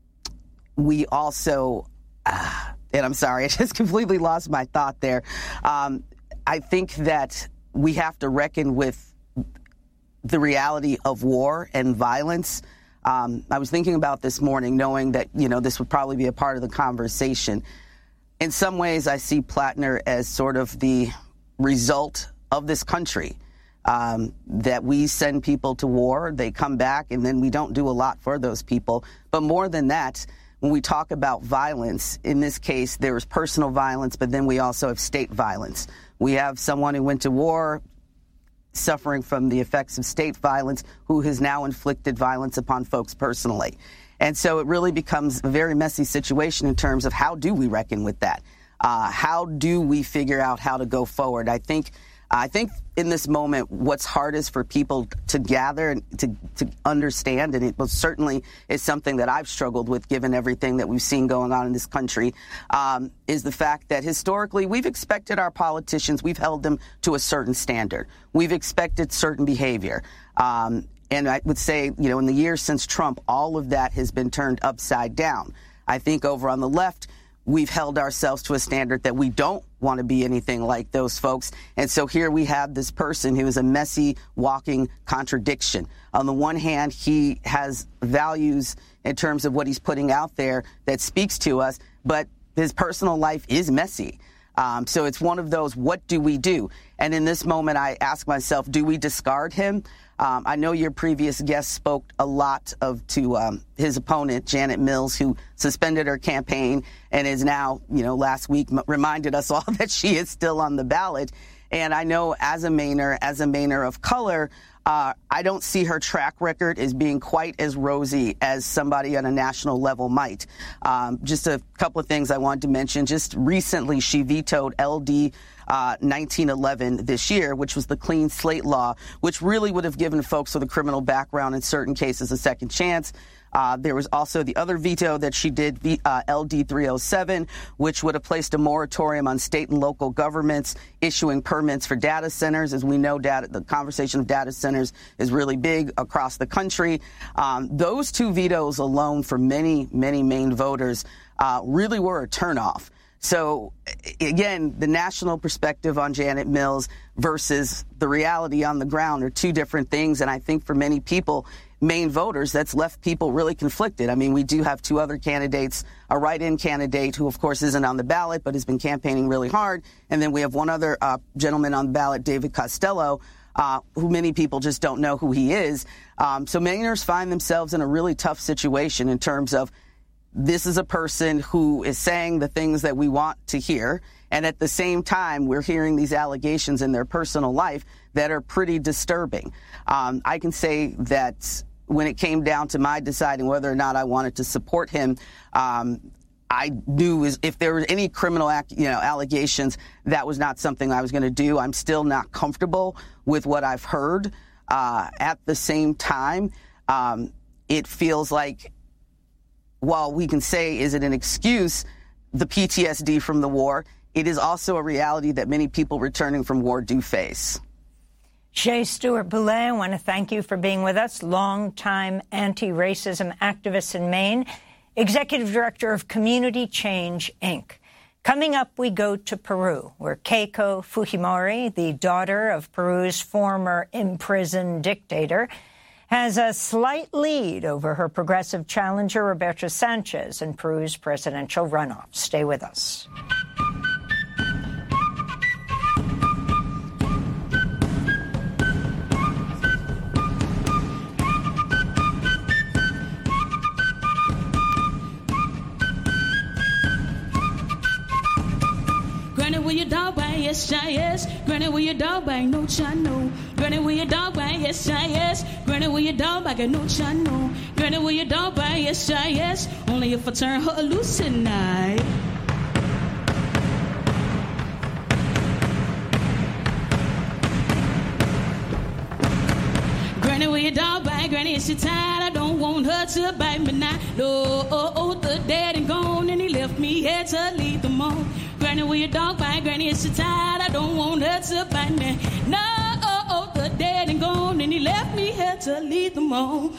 [SPEAKER 20] we also, uh, and I'm sorry, I just completely lost my thought there. Um, I think that we have to reckon with the reality of war and violence. Um, I was thinking about this morning, knowing that, you know, this would probably be a part of the conversation. In some ways, I see Plattner as sort of the result of this country, um, that we send people to war, they come back, and then we don't do a lot for those people. But more than that, when we talk about violence, in this case, there is personal violence, but then we also have state violence. We have someone who went to war suffering from the effects of state violence who has now inflicted violence upon folks personally. And so it really becomes a very messy situation in terms of how do we reckon with that? Uh, how do we figure out how to go forward? I think I think in this moment, what's hardest for people to gather and to, to understand, and it most certainly is something that I've struggled with given everything that we've seen going on in this country, um, is the fact that historically we've expected our politicians, we've held them to a certain standard. We've expected certain behavior. Um, and I would say, you know, in the years since Trump, all of that has been turned upside down. I think over on the left, we've held ourselves to a standard that we don't want to be anything like those folks. And so here we have this person who is a messy, walking contradiction. On the one hand, he has values in terms of what he's putting out there that speaks to us, but his personal life is messy. Um, so it's one of those, what do we do? And in this moment, I ask myself, do we discard him? Um, I know your previous guest spoke a lot of to um, his opponent, Janet Mills, who suspended her campaign and is now, you know, last week m- reminded us all that she is still on the ballot. And I know as a Mainer, as a Mainer of color, Uh, I don't see her track record as being quite as rosy as somebody on a national level might. Um, just a couple of things I wanted to mention. Just recently, she vetoed L D uh, nineteen eleven this year, which was the clean slate law, which really would have given folks with a criminal background in certain cases a second chance. Uh, there was also the other veto that she did, uh, L D three oh seven, which would have placed a moratorium on state and local governments issuing permits for data centers. As we know, data, the conversation of data centers is really big across the country. Um, those two vetoes alone for many, many Maine voters uh, really were a turnoff. So, again, the national perspective on Janet Mills versus the reality on the ground are two different things. And I think for many people, Maine voters, that's left people really conflicted. I mean, we do have two other candidates, a write-in candidate who, of course, isn't on the ballot but has been campaigning really hard. And then we have one other uh, gentleman on the ballot, David Costello, uh, who many people just don't know who he is. Um, so Mainers find themselves in a really tough situation in terms of this is a person who is saying the things that we want to hear. And at the same time, we're hearing these allegations in their personal life that are pretty disturbing. Um, I can say that when it came down to my deciding whether or not I wanted to support him, um, I knew if there were any criminal, you know, allegations, that was not something I was going to do. I'm still not comfortable with what I've heard. Uh, at the same time, um, it feels like, while we can say, is it an excuse, the P T S D from the war, it is also a reality that many people returning from war do face.
[SPEAKER 3] Shay Stewart-Boulay, I want to thank you for being with us, longtime anti-racism activist in Maine, Executive Director of Community Change, Incorporated. Coming up, we go to Peru, where Keiko Fujimori, the daughter of Peru's former imprisoned dictator, has a slight lead over her progressive challenger, Roberto Sanchez, in Peru's presidential runoff. Stay with us.
[SPEAKER 21] Granny, will your dog bang? Yes, I yes. Granny, will your dog bang? No, I know. Granny, will your dog bang? Yes, I yes. Granny, will your dog bang? No, I know. Granny, will your dog bang? Yes, I yes. Only if I turn her loose tonight. Granny, will your dog bang? Granny, is she tired? I don't want her to bite me now. No, oh, oh, the dead and gone, and he left me here to lead them on. Granny, will your dog bite? Granny, is she tired? I don't want her to bite me. No, oh, oh, the dead and gone, and he left me here to lead them on.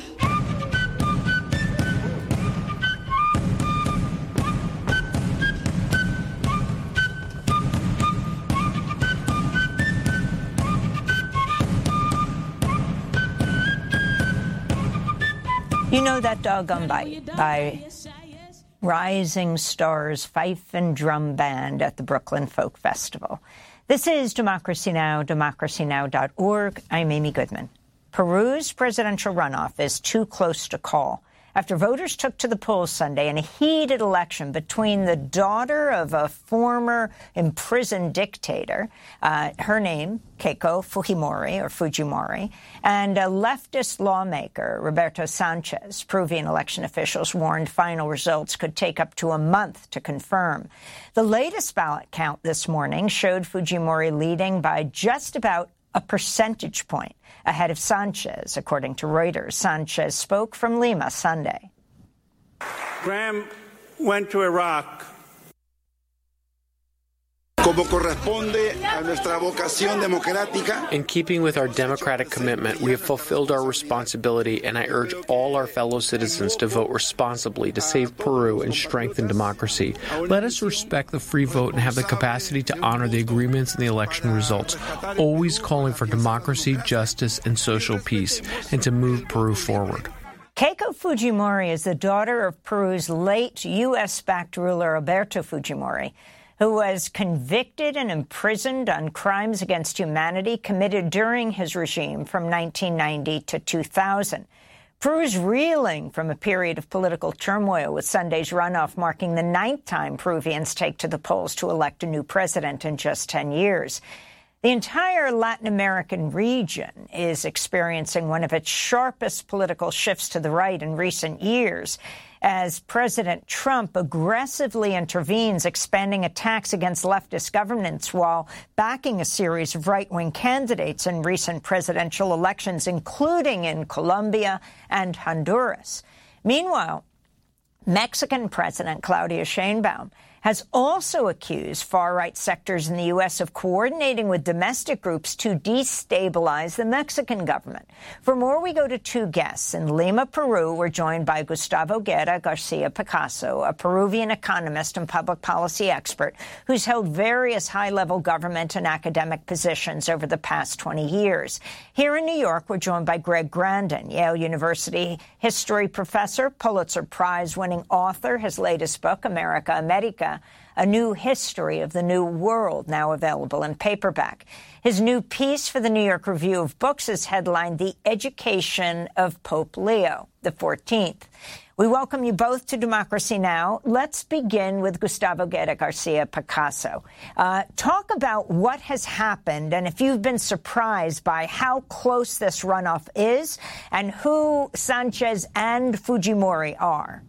[SPEAKER 3] You know that doggone bite by Rising Stars Fife and Drum Band at the Brooklyn Folk Festival. This is Democracy Now!, democracy now dot org. I'm Amy Goodman. Peru's presidential runoff is too close to call after voters took to the polls Sunday in a heated election between the daughter of a former imprisoned dictator, uh, her name, Keiko Fujimori, or Fujimori, and a leftist lawmaker, Roberto Sanchez. Peruvian election officials warned final results could take up to a month to confirm. The latest ballot count this morning showed Fujimori leading by just about a percentage point ahead of Sanchez, according to Reuters. Sanchez spoke from Lima Sunday.
[SPEAKER 22] Graham went to Iraq.
[SPEAKER 23] Como corresponde a nuestra vocación democrática.
[SPEAKER 5] In keeping with our democratic commitment, we have fulfilled our responsibility, and I urge all our fellow citizens to vote responsibly to save Peru and strengthen democracy. Let us respect the free vote and have the capacity to honor the agreements and the election results, always calling for democracy, justice, and social peace, and to move Peru forward.
[SPEAKER 3] Keiko Fujimori is the daughter of Peru's late U S-backed ruler Alberto Fujimori, who was convicted and imprisoned on crimes against humanity committed during his regime from nineteen ninety to two thousand. Peru's reeling from a period of political turmoil, with Sunday's runoff marking the ninth time Peruvians take to the polls to elect a new president in just ten years. The entire Latin American region is experiencing one of its sharpest political shifts to the right in recent years, as President Trump aggressively intervenes, expanding attacks against leftist governments while backing a series of right-wing candidates in recent presidential elections, including in Colombia and Honduras. Meanwhile, Mexican President Claudia Sheinbaum has also accused far-right sectors in the U S of coordinating with domestic groups to destabilize the Mexican government. For more, we go to two guests. In Lima, Peru, we're joined by Gustavo Guerra Garcia Picasso, a Peruvian economist and public policy expert who's held various high-level government and academic positions over the past twenty years. Here in New York, we're joined by Greg Grandin, Yale University history professor, Pulitzer Prize-winning author. His latest book, America America, A New History of the New World, now available in paperback. His new piece for the New York Review of Books is headlined The Education of Pope Leo the fourteenth. We welcome you both to Democracy Now! Let's begin with Gustavo Guerra Garcia Picasso. Uh, talk about what has happened and if you've been surprised by how close this runoff is and who Sanchez and Fujimori are.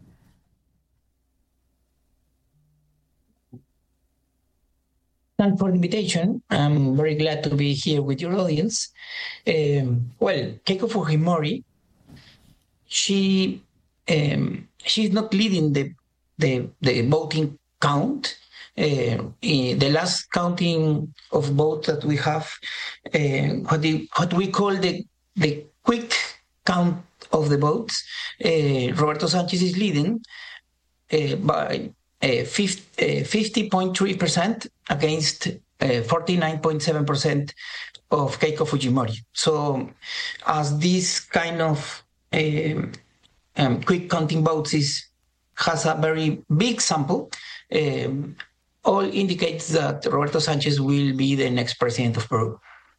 [SPEAKER 1] Thanks for the invitation. I'm very glad to be here with your audience. Um, well, Keiko Fujimori, she um, she's not leading the the, the voting count. Uh, in the last counting of votes that we have, uh, what, the, what we call the the quick count of the votes, uh, Roberto Sanchez is leading uh, by Uh, fifty point three percent against uh, forty-nine point seven percent of Keiko Fujimori. So as this kind of uh, um, quick counting votes is, has a very big sample, um, all indicates that Roberto Sanchez will be the next president of Peru.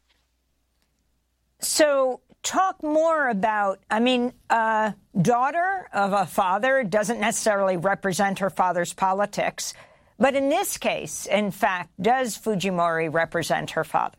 [SPEAKER 3] So talk more about, I mean, uh, daughter of a father doesn't necessarily represent her father's politics. But in this case, in fact, does Fujimori represent her father?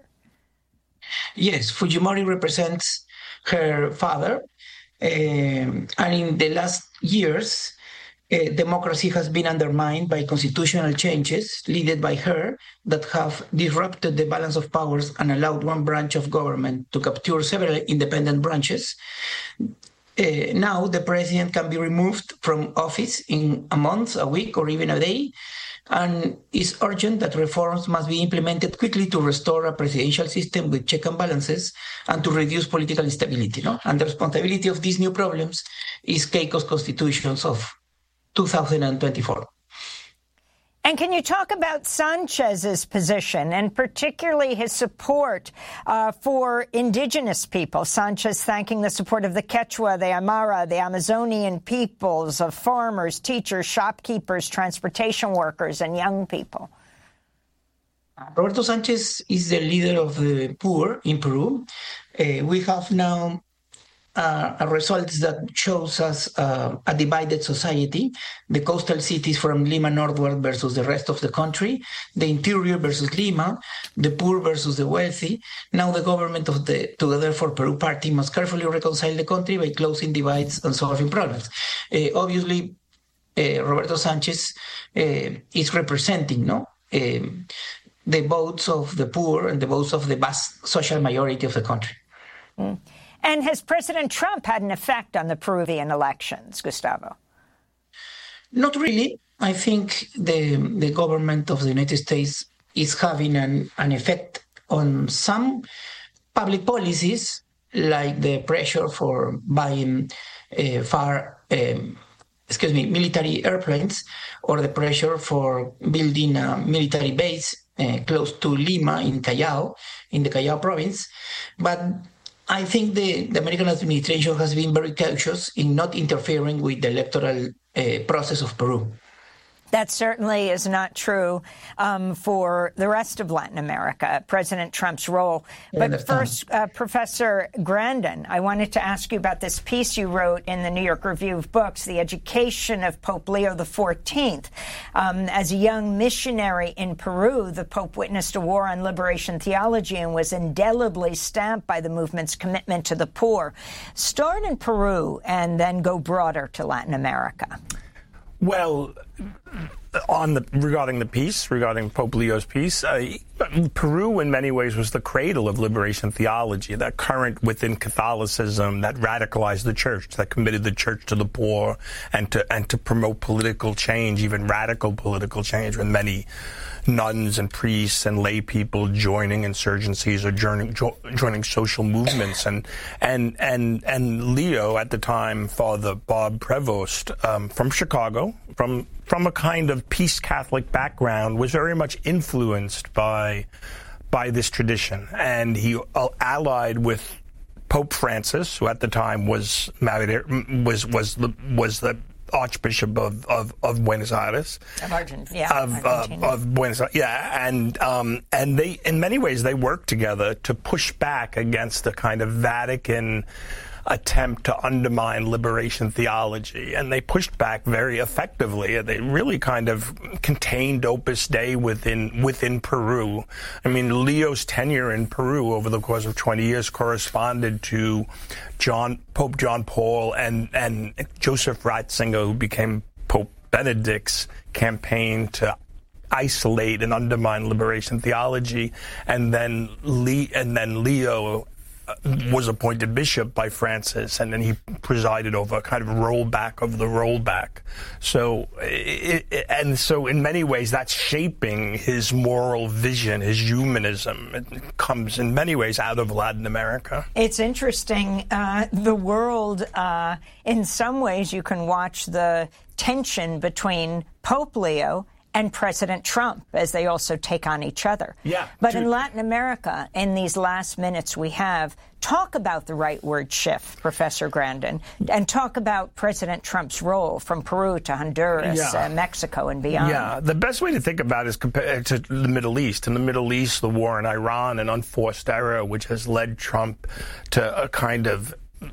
[SPEAKER 1] Yes, Fujimori represents her father. Um, and in the last years, uh, democracy has been undermined by constitutional changes led by her that have disrupted the balance of powers and allowed one branch of government to capture several independent branches. Uh, now the president can be removed from office in a month, a week, or even a day, and it's urgent that reforms must be implemented quickly to restore a presidential system with check and balances and to reduce political instability. No? And the responsibility of these new problems is Keiko's constitutions of two thousand twenty-four.
[SPEAKER 3] And can you talk about Sanchez's position and particularly his support uh, for indigenous people? Sanchez thanking the support of the Quechua, the Aymara, the Amazonian peoples, of farmers, teachers, shopkeepers, transportation workers, and young people.
[SPEAKER 1] Roberto Sanchez is the leader of the poor in Peru. Uh, we have now Uh, a result that shows us uh, a divided society, the coastal cities from Lima northward versus the rest of the country, the interior versus Lima, the poor versus the wealthy. Now the government of the Together for Peru party must carefully reconcile the country by closing divides and solving problems. Uh, obviously, uh, Roberto Sanchez uh, is representing no, um, the votes of the poor and the votes of the vast social majority of the country.
[SPEAKER 3] Mm. And has President Trump had an effect on the Peruvian elections, Gustavo?
[SPEAKER 1] Not really. I think the the government of the United States is having an, an effect on some public policies, like the pressure for buying uh, far, um, excuse me, military airplanes, or the pressure for building a military base uh, close to Lima in Callao, in the Callao province. But I think the, the American administration has been very cautious in not interfering with the electoral uh, process of Peru.
[SPEAKER 3] That certainly is not true um, for the rest of Latin America, President Trump's role. But first, uh, Professor Grandin, I wanted to ask you about this piece you wrote in the New York Review of Books, The Education of Pope Leo the fourteenth. Um, as a young missionary in Peru, the Pope witnessed a war on liberation theology and was indelibly stamped by the movement's commitment to the poor. Start in Peru and then go broader to Latin America.
[SPEAKER 2] Well, on the regarding the piece, regarding Pope Leo's piece, uh, Peru in many ways was the cradle of liberation theology, that current within Catholicism that radicalized the church, that committed the church to the poor and to and to promote political change, even radical political change, with many nuns and priests and lay people joining insurgencies or joining, jo- joining social movements. And, and, and, and Leo, at the time, Father Bob Prevost, um, from Chicago, from, from a kind of peace Catholic background, was very much influenced by, by this tradition. And he uh, allied with Pope Francis, who at the time was married, was, was the, was the Archbishop of, of, of Buenos Aires,
[SPEAKER 3] of Argentina, yeah,
[SPEAKER 2] of, uh, of Buenos Aires, yeah, and um, and they, in many ways, they worked together to push back against the kind of Vatican attempt to undermine liberation theology, and they pushed back very effectively. They really kind of contained Opus Dei within within Peru. I mean, Leo's tenure in Peru over the course of twenty years corresponded to John Pope John Paul and and Joseph Ratzinger, who became Pope Benedict's campaign to isolate and undermine liberation theology, and then Le- and then Leo was appointed bishop by Francis, and then he presided over a kind of rollback of the rollback. So, it, it, and so in many ways, that's shaping his moral vision, his humanism. It comes in many ways out of Latin America.
[SPEAKER 3] It's interesting. Uh, the world, uh, in some ways, you can watch the tension between Pope Leo and President Trump as they also take on each other.
[SPEAKER 2] Yeah.
[SPEAKER 3] But
[SPEAKER 2] to-
[SPEAKER 3] in Latin America, in these last minutes we have, talk about the rightward shift, Professor Grandin, and talk about President Trump's role from Peru to Honduras,
[SPEAKER 2] Yeah.
[SPEAKER 3] uh, Mexico, and beyond.
[SPEAKER 2] Yeah, the best way to think about it is compared to the Middle East. In the Middle East, the war in Iran, an unforced error, which has led Trump to a kind of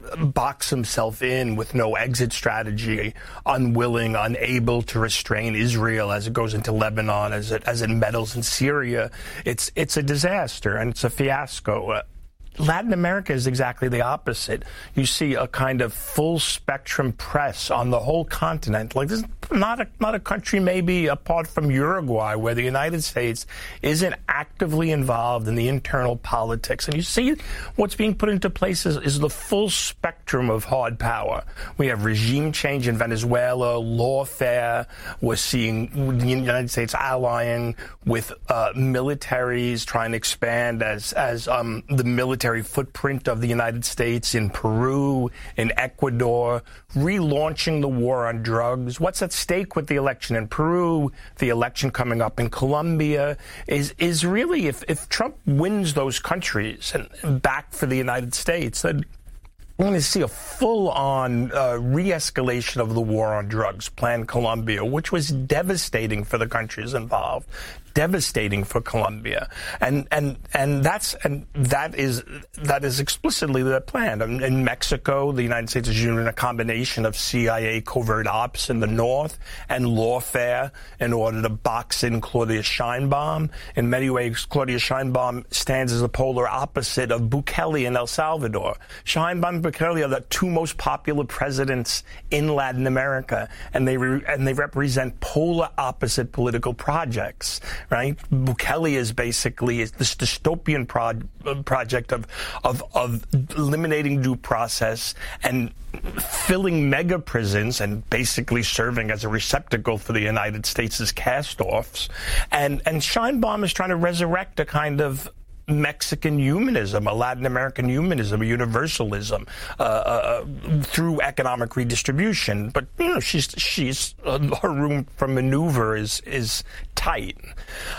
[SPEAKER 2] box himself in with no exit strategy, unwilling, unable to restrain Israel as it goes into Lebanon, as it as it meddles in Syria. It's it's a disaster and it's a fiasco. Uh, Latin America is exactly the opposite. You see a kind of full spectrum press on the whole continent. Like, this is not a, not a country maybe apart from Uruguay where the United States isn't actively involved in the internal politics. And you see what's being put into place is, is the full spectrum of hard power. We have regime change in Venezuela, lawfare. We're seeing the United States allying with uh, militaries, trying to expand as, as um, the military footprint of the United States in Peru, in Ecuador, relaunching the war on drugs. What's at stake with the election in Peru, the election coming up in Colombia, is is really, if, if Trump wins those countries and back for the United States, then we're going to see a full-on uh, re-escalation of the war on drugs, Plan Colombia, which was devastating for the countries involved, devastating for Colombia, and and and that's and that is that is explicitly the plan. In, in Mexico, the United States is using a combination of C I A covert ops in the north and lawfare in order to box in Claudia Sheinbaum. In many ways, Claudia Sheinbaum stands as the polar opposite of Bukele in El Salvador. Sheinbaum and Bukele are the two most popular presidents in Latin America, and they re- and they represent polar opposite political projects. Right, Bukele is basically this dystopian pro- project of, of of eliminating due process and filling mega prisons and basically serving as a receptacle for the United States' cast-offs. And and Sheinbaum is trying to resurrect a kind of Mexican humanism, a Latin American humanism, a universalism uh, uh, through economic redistribution. But you know, she's she's uh, her room for maneuver is is tight.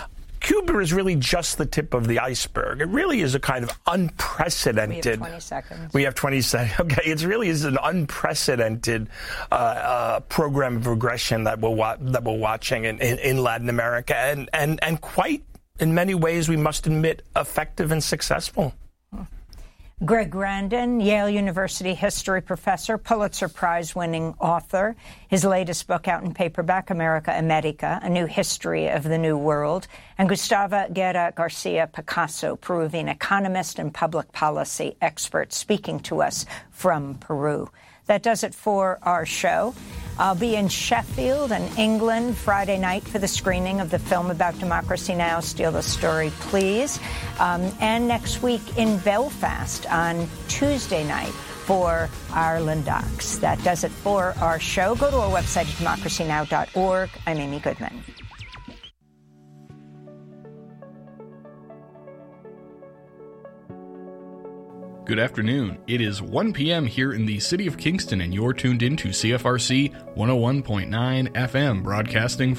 [SPEAKER 2] Cuba is really just the tip of the iceberg. It really is a kind of unprecedented.
[SPEAKER 3] We have twenty seconds.
[SPEAKER 2] We have twenty seconds. Okay, it really is an unprecedented uh, uh, program of aggression that we're wa- that we're watching in, in, in Latin America, and, and and quite in many ways, we must admit, effective and successful.
[SPEAKER 3] Greg Grandin, Yale University history professor, Pulitzer Prize-winning author. His latest book out in paperback, America America, A New History of the New World. And Gustavo Guerra Garcia Picasso, Peruvian economist and public policy expert, speaking to us from Peru. That does it for our show. I'll be in Sheffield and England Friday night for the screening of the film about Democracy Now!, Steal the Story, Please. Um, and next week in Belfast on Tuesday night for Ireland Docs. That does it for our show. Go to our website at democracy now dot org. I'm Amy Goodman.
[SPEAKER 6] Good afternoon. It is one p.m. here in the city of Kingston, and you're tuned in to C F R C one oh one point nine F M, broadcasting